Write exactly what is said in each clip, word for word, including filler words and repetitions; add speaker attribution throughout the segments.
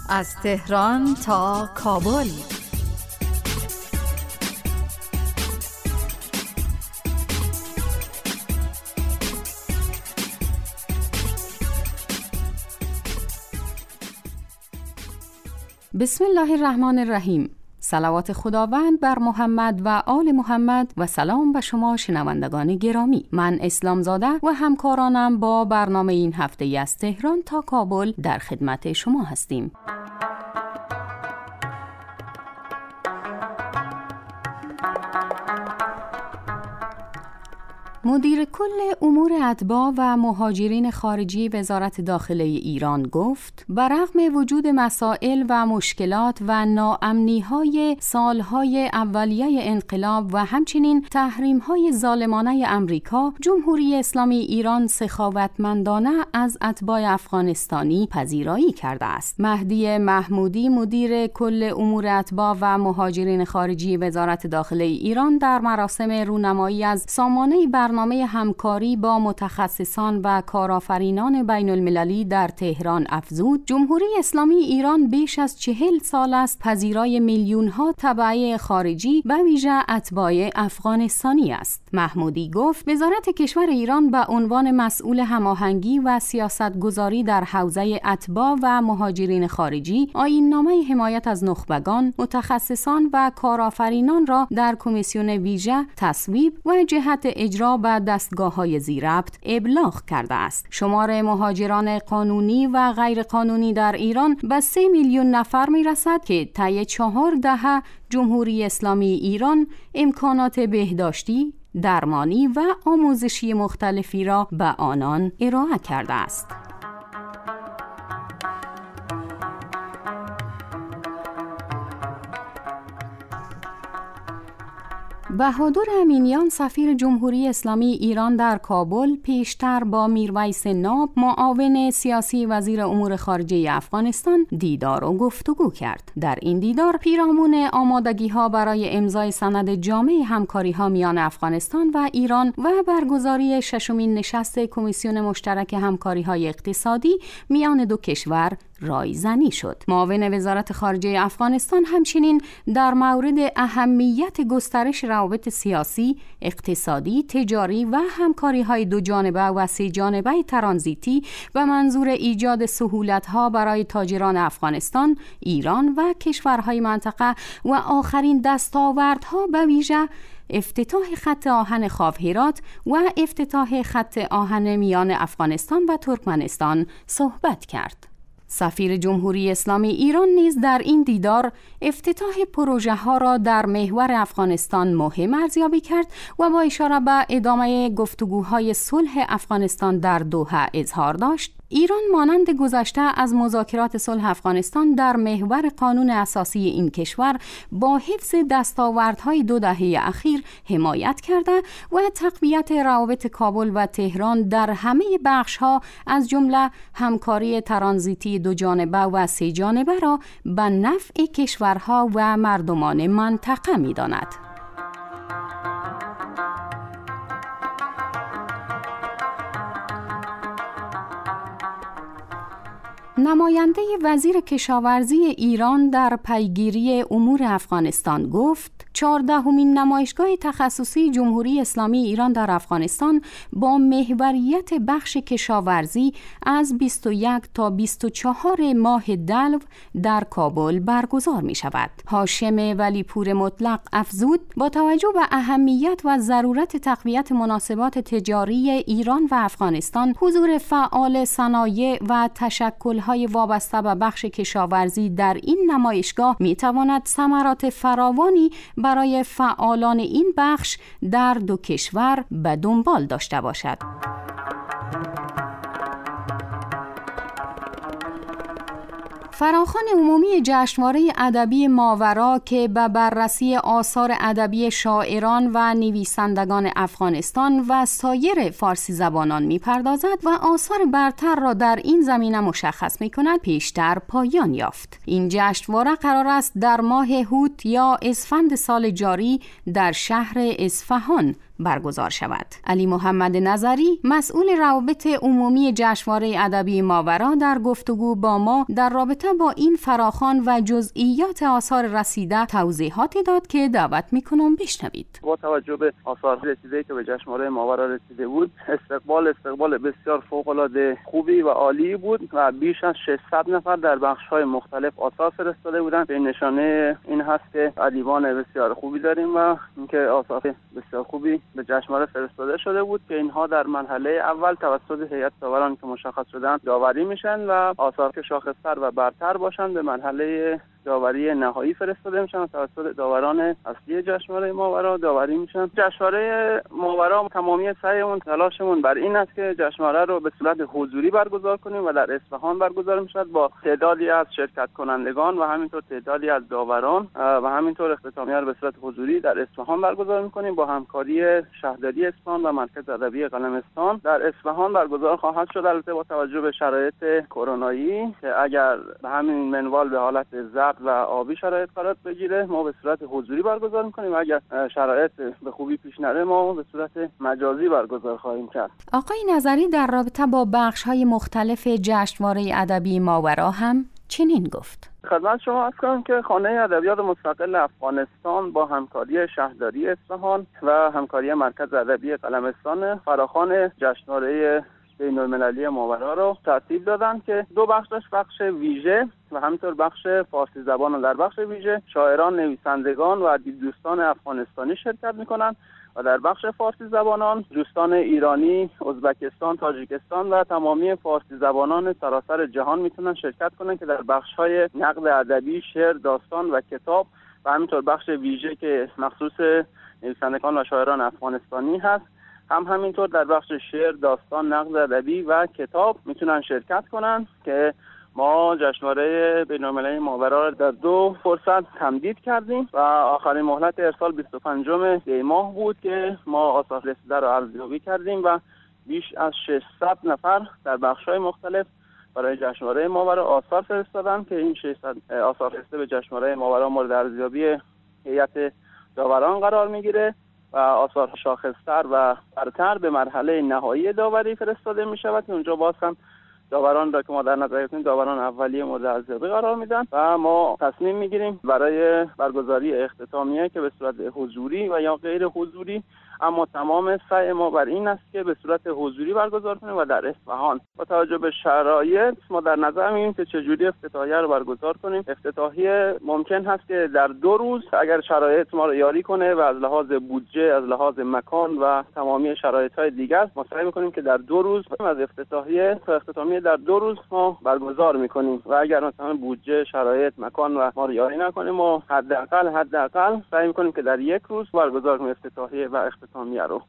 Speaker 1: از تهران تا کابل. بسم الله الرحمن الرحیم. صلوات خداوند بر محمد و آل محمد و سلام به شما شنوندگان گرامی. من اسلامزاده و همکارانم با برنامه این هفته از تهران تا کابل در خدمت شما هستیم. مدیر کل امور اتباع و مهاجرین خارجی وزارت داخله ایران گفت برغم وجود مسائل و مشکلات و ناامنی‌های سالهای اولیه انقلاب و همچنین تحریم‌های ظالمانه امریکا، جمهوری اسلامی ایران سخاوتمندانه از اتباع افغانستانی پذیرایی کرده است. مهدی محمودی، مدیر کل امور اتباع و مهاجرین خارجی وزارت داخله ایران، در مراسم رونمایی از سامانه برنامه همکاری با متخصصان و کارآفرینان بین المللی در تهران افزود جمهوری اسلامی ایران بیش از چهل سال است پذیرای میلیون ها تبعه خارجی و ویژه اتباع افغانستانی است. محمودی گفت وزارت کشور ایران به عنوان مسئول هماهنگی و سیاستگذاری در حوزه اتباع و مهاجرین خارجی آیین‌نامه حمایت از نخبگان، متخصصان و کارآفرینان را در کمیسیون ویژه تصویب و جهت اجرا به دستگاه‌های ذی‌ربط ابلاغ کرده است. شمار مهاجران قانونی و غیر قانونی در ایران به سه میلیون نفر می‌رسد که طی چهار دهه جمهوری اسلامی ایران امکانات بهداشتی، درمانی و آموزشی مختلفی را به آنان ارائه کرده است. بهادر امینیان، سفیر جمهوری اسلامی ایران در کابل، پیشتر با میرویس ناب، معاون سیاسی وزیر امور خارجه افغانستان، دیدار و گفتگو کرد. در این دیدار پیرامون آمادگی‌ها برای امضای سند جامع همکاری‌ها میان افغانستان و ایران و برگزاری ششمین نشست کمیسیون مشترک همکاری‌های اقتصادی میان دو کشور رایزنی شد. معاون وزارت خارجه افغانستان همچنین در مورد اهمیت گسترش روابط سیاسی، اقتصادی، تجاری و همکاری‌های دو جانبه و سه جانبه ترانزیتی و منظور ایجاد سهولت‌ها برای تاجران افغانستان، ایران و کشورهای منطقه و آخرین دستاوردها به ویژه افتتاح خط آهن خاو-هرات و افتتاح خط آهن میان افغانستان و ترکمنستان صحبت کرد. سفیر جمهوری اسلامی ایران نیز در این دیدار افتتاح پروژه ها را در محور افغانستان مهم ارزیابی کرد و با اشاره به ادامه گفتگوهای صلح افغانستان در دوحه اظهار داشت ایران مانند گذشته از مذاکرات صلح افغانستان در محور قانون اساسی این کشور با حفظ دستاوردهای دو دهه اخیر حمایت کرده و تقویت روابط کابل و تهران در همه بخش‌ها از جمله همکاری ترانزیتی دو جانبه و سه جانبه را به نفع کشورها و مردمان منطقه می‌داند. نماینده وزیر کشاورزی ایران در پیگیری امور افغانستان گفت چهاردهمین نمایشگاه تخصصی جمهوری اسلامی ایران در افغانستان با محوریت بخش کشاورزی از بیست و یک تا بیست و چهار ماه دلو در کابل برگزار می شود. هاشم ولیپور مطلق افزود با توجه به اهمیت و ضرورت تقویت مناسبات تجاری ایران و افغانستان، حضور فعال صنایع و تشکل‌های وابسته به بخش کشاورزی در این نمایشگاه می تواند ثمرات فراوانی برای فعالان این بخش در دو کشور به دنبال داشته باشد. فراخوان عمومی جشنواره ادبی ماورا که به بررسی آثار ادبی شاعران و نویسندگان افغانستان و سایر فارسی زبانان می‌پردازد و آثار برتر را در این زمینه مشخص می‌کند، پیشتر پایان یافت. این جشنواره قرار است در ماه هوت یا اسفند سال جاری در شهر اصفهان برگزار شود. علی محمد نظری، مسئول روابط عمومی جشنواره ادبی ماورا، در گفتگو با ما در رابطه با این فراخوان و جزئیات آثار رسیده توضیحاتی داد که دعوت میکنم بشنوید.
Speaker 2: با توجه به آثار رسیده که به جشنواره ماورا رسیده بود، استقبال استقبال بسیار فوق‌العاده خوبی و عالی بود و بیش از ششصد نفر در بخش‌های مختلف آثار فرستاده بودند. به نشانه این هست که ادیبان بسیار خوبی داریم و اینکه آثار بسیار خوبی به جشنواره فرستاده شده بود که اینها در مرحله اول توسط هیئت داوران که مشخص شدن داوری میشن و آثار که شاخص‌تر و برتر باشند به مرحله داوری نهایی فرستاده میشن و توسط داوران اصلی جشنواره ماورا داوری میشن. جشنواره ماورا تمامی سعیمون تلاشمون بر این است که جشنواره رو به صورت حضوری برگزار کنیم و در اصفهان برگزار میشد با تعدادی از شرکت کنندگان و همینطور تعدادی از داوران و همینطور اختتامیه رو به صورت حضوری در اصفهان برگزار میکنیم با همکاری شهرداری اصفهان و مرکز ادبی قلمستان. در اصفهان برگزار خواهد شد البته با توجه به شرایط کرونایی که اگر به همین منوال به حالت زرد و آبی شرایط قرار بگیره ما به صورت حضوری برگزار میکنیم و اگر شرایط به خوبی پیش نره ما به صورت مجازی برگزار خواهیم کرد.
Speaker 1: آقای نظری در رابطه با بخش‌های مختلف جشنواره ادبی ماورا هم چنین گفت.
Speaker 2: خدمت شما عرض کنم که خانه ادبیات مستقل افغانستان با همکاری شهرداری اصفهان و همکاری مرکز ادبی قلمستان فراخوان جشنواره بین‌المللی ماورا رو ترتیب دادن که دو بخش داشت، بخش ویژه و همینطور بخش فارسی زبان. و در بخش ویژه شاعران، نویسندگان و ادیب دوستان افغانستانی شرکت میکنن و در بخش فارسی زبانان دوستان ایرانی، ازبکستان، تاجیکستان و تمامی فارسی زبانان سراسر جهان میتونن شرکت کنن که در بخش‌های نقد ادبی، شعر، داستان و کتاب و همینطور بخش ویژه که مخصوص نویسندگان و شاعران افغانستانی هست هم همینطور در بخش شعر، داستان، نقد ادبی و کتاب میتونن شرکت کنن که ما جشنواره بین‌المللی ماورا در دو فرصت تمدید کردیم و آخرین مهلت ارسال بیست و پنجم دی ماه بود که ما آثار رسیده رو ارزیابی کردیم و بیش از ششصد نفر در بخش‌های مختلف برای جشنواره ماورا آثار فرستادن که این ششصد آثار رسیده به جشنواره ماورا مورد ارزیابی هیئت داوران قرار میگیره و آثار شاخص‌تر و برتر به مرحله نهایی داوری فرستاده می شود که اونجا باز هم داوران را که ما در نظر گرفتیم داوران اولیه مورد ارزیابی قرار میدن و ما تصمیم میگیریم برای برگزاری اختتامیه که به صورت حضوری و یا غیر حضوری، اما تمام سعی ما بر این است که به صورت حضوری برگزار کنیم و در اصفهان. با توجه به شرایط ما در نظر میگیریم که چجوری افتتاحیه رو برگزار کنیم. افتتاحیه ممکن هست که در دو روز اگر شرایط ما رو یاری کنه و از لحاظ بودجه، از لحاظ مکان و تمامی شرایط‌های دیگر ما سعی می‌کنیم که در دو روز از افتتاحیه تا اختتامیه در دو روز ما برگزار می‌کنیم و اگر مثلا بودجه، شرایط، مکان و ما رو یاری نکنیم ما حداقل حداقل سعی می‌کنیم که در یک روز برگزار کنیم افتتاحیه و اختتامیه رو.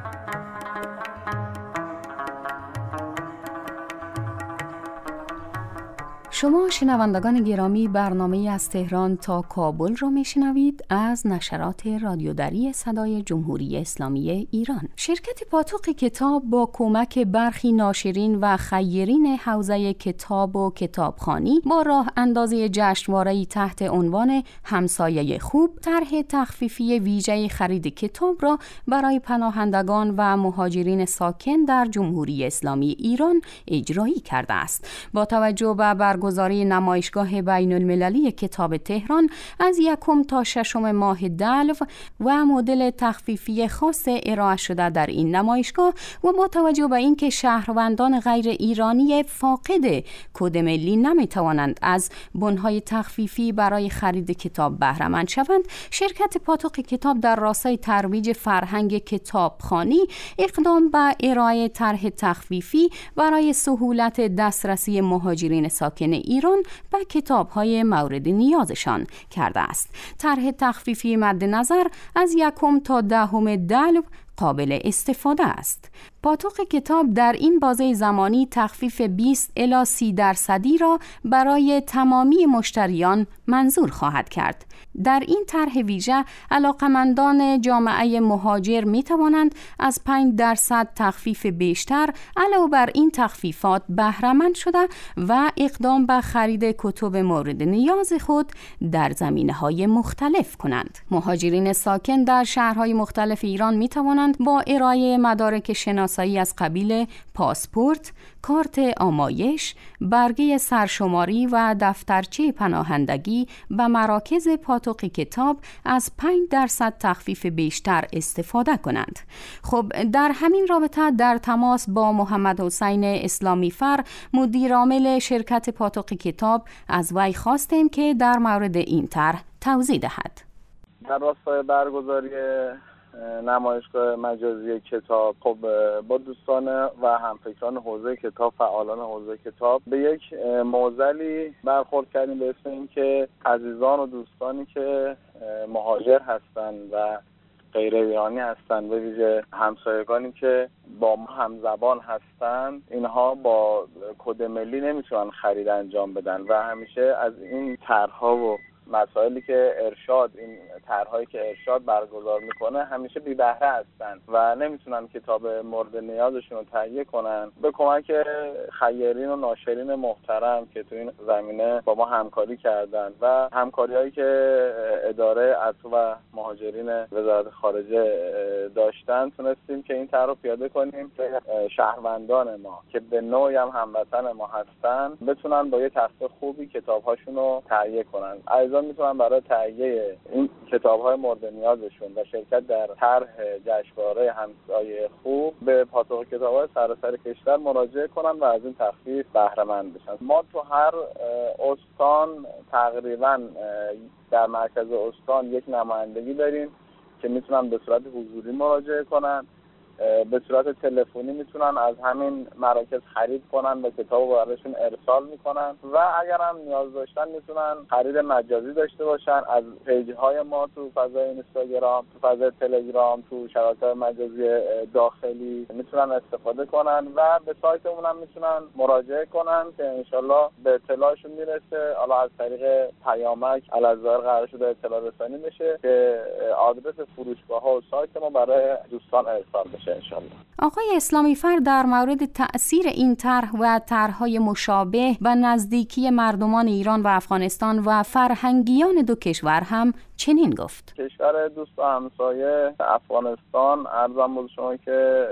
Speaker 1: شما شنوندگان گرامی برنامه از تهران تا کابل را میشنوید از نشرات رادیودری صدای جمهوری اسلامی ایران. شرکت پاتوق کتاب با کمک برخی ناشرین و خیرین حوزه کتاب و کتابخوانی با راه اندازی جشنواره‌ای تحت عنوان همسایه خوب طرح تخفیفی ویژه خرید کتاب را برای پناهندگان و مهاجرین ساکن در جمهوری اسلامی ایران اجرایی کرده است. با توجه به برگزاری نمایشگاه بین المللی کتاب تهران از یکم تا ششم ماه دلو و مدل تخفیفی خاص ارائه شده در این نمایشگاه و با توجه به اینکه شهروندان غیر ایرانی فاقد کد ملی نمیتوانند از بنهای تخفیفی برای خرید کتاب بهره مند شوند، شرکت پاتوق کتاب در راستای ترویج فرهنگ کتابخوانی اقدام به ارائه طرح تخفیفی برای سهولت دسترسی مهاجرین ساکن ایران به کتاب‌های مورد نیازشان کرده است. طرح تخفیفی مد نظر از یکم تا دهم دلو قابل استفاده است. پاتوق کتاب در این بازه زمانی تخفیف بیست الی سی درصدی را برای تمامی مشتریان منظور خواهد کرد. در این طرح ویژه علاقمندان جامعه مهاجر می توانند از پنج درصد تخفیف بیشتر علاوه بر این تخفیفات بهره‌مند شده و اقدام به خرید کتب مورد نیاز خود در زمینه‌های مختلف کنند. مهاجرین ساکن در شهرهای مختلف ایران می توانند با ارائه مدارک شناسایی از قبیل پاسپورت، کارت آمایش، برگه سرشماری و دفترچه پناهندگی به مراکز پاتوق کتاب از پنج درصد تخفیف بیشتر استفاده کنند. خب در همین رابطه در تماس با محمد حسین اسلامی فر مدیر عامل شرکت پاتوق کتاب از وی خواستیم که در مورد این طرح توضیح دهد.
Speaker 2: در راستای برگزاری نمایشگاه مجازی کتاب، خب با دوستان و همفکران حوزه کتاب، فعالان حوزه کتاب به یک معضلی برخورد کردیم به اسم این که عزیزان و دوستانی که مهاجر هستند و غیر ایرانی هستند، به ویژه همسایگانی که با ما همزبان هستند، اینها با کد ملی نمیتونن خرید انجام بدن و همیشه از این طرح‌ها و مسائلی که ارشاد، این طرح‌هایی که ارشاد برگزار میکنه همیشه بی بهره هستن و نمیتونن کتاب مورد نیازشون رو تهیه کنن. به کمک خیرین و ناشرین محترم که تو این زمینه با ما همکاری کردن و همکاری‌هایی که اداره عطف و مهاجرین وزارت خارجه داشتن، تونستیم که این طرح رو پیاده کنیم که شهروندان ما که به نوعی هم هموطن ما هستن بتونن با یه تخفیف خوبی کتاب‌هاشون رو تهیه کنن. میتونن برای تهیه این کتاب‌های مورد نیازشون و شرکت در طرح جشنواره همسایه خوب به پاتوق کتاب‌های سراسر کشور مراجعه کنن و از این تخفیف بهره مند بشن. ما تو هر استان تقریبا در مرکز استان یک نمایندگی داریم که میتونن به صورت حضوری مراجعه کنن، به صورت تلفنی میتونن از همین مراکز خرید کنن و کتابو براشون ارسال میکنن و اگر هم نیاز داشتن میتونن خرید مجازی داشته باشن. از پیج های ما تو فضای اینستاگرام، تو فضای تلگرام، تو شبکه‌های مجازی داخلی میتونن استفاده کنن و به سایتمون هم میتونن مراجعه کنن که انشالله به اطلاعشون میرسه. حالا از طریق پیامک الازهر قرار شده اطلاع رسانی بشه که آدرس فروشگاه‌ها و سایت ما برای دوستان ارسال بشه.
Speaker 1: آقای اسلامی فر در مورد تأثیر این طرح و طرح‌های مشابه و نزدیکی مردمان ایران و افغانستان و فرهنگیان دو کشور هم چنین گفت:
Speaker 2: کشور دوست و همسایه افغانستان، عرضم بود شما که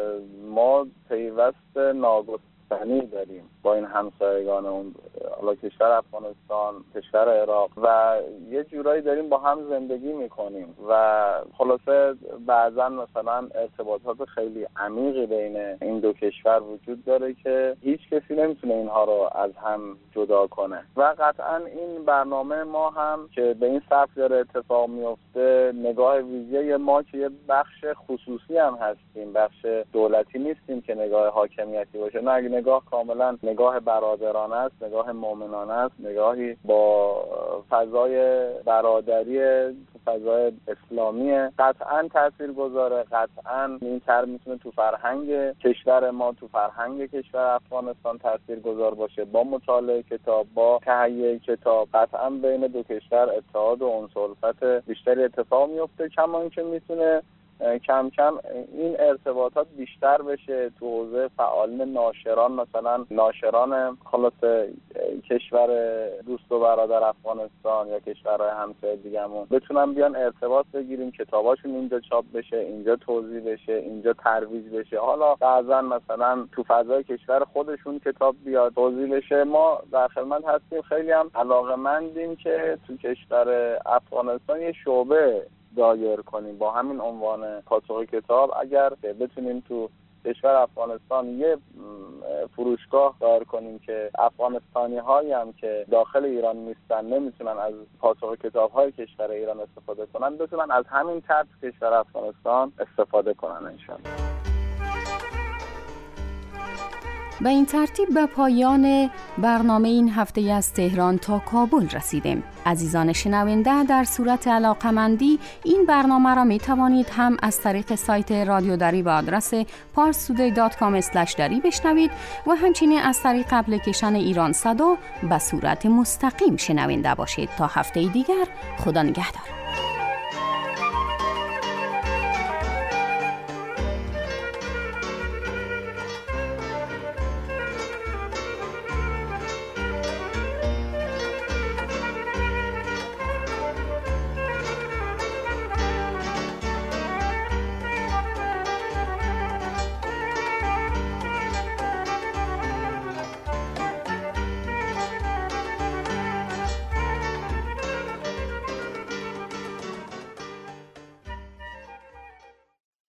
Speaker 2: ما پیوست ناگسستنی داریم با این همسایگانمون، حالا کشور افغانستان، کشور عراق، و یه جورایی داریم با هم زندگی میکنیم و خلاصه بعضا مثلا ارتباطات خیلی عمیقی بین این دو کشور وجود داره که هیچ کسی نمیتونه اینها رو از هم جدا کنه و قطعا این برنامه ما هم که به این سبک داره اتفاق میفته، نگاه ویژه ما که یه بخش خصوصی هم هستیم، بخش دولتی نیستیم که نگاه حاکمیتی باشه، نه، نگاه کاملا نگاه برادرانه است، نگاه مؤمنانه است، نگاهی با فضای برادری، فضای اسلامی. قطعا تاثیرگذاره، قطعا این طرح میتونه تو فرهنگ کشور ما، تو فرهنگ کشور افغانستان تاثیرگذار باشه. با مطالعه کتاب، با تهیه کتاب، قطعا بین دو کشور اتحاد و انس‌الفت بیشتری اتفاق میفته، کما اینکه میتونه کم کم این ارتباطات بیشتر بشه تو حوزه فعالین ناشران، مثلا ناشران خلاص کشور دوست و برادر افغانستان یا کشورهای همسایه دیگه‌مون بتونن بیان ارتباط بگیریم، کتاباشون اینجا چاپ بشه، اینجا توزیع بشه، اینجا ترویج بشه، حالا بعضا مثلا تو فضای کشور خودشون کتاب بیاد توزیع بشه. ما در خدمت هستیم، خیلی هم علاقه‌مندیم که تو کشور افغانستان یه شعبه دایر کنیم با همین عنوان پاتوق کتاب. اگر بتونیم تو کشور افغانستان یه فروشگاه دایر کنیم که افغانستانی هایی هم که داخل ایران نیستن نمیتونن از پاتوق کتاب های کشور ایران استفاده کنن، بتونن از همین طرح کشور افغانستان استفاده کنن انشاءالله.
Speaker 1: و این ترتیب به پایان برنامه این هفته از تهران تا کابل رسیدیم. عزیزان شنونده، در صورت علاقمندی این برنامه را می توانید هم از طریق سایت رادیو دری به آدرس پارس تودی دات کام اسلش دری بشنوید و همچنین از طریق اپلیکیشن ایران صدا به صورت مستقیم شنونده باشید. تا هفته دیگر، خدا نگهدار.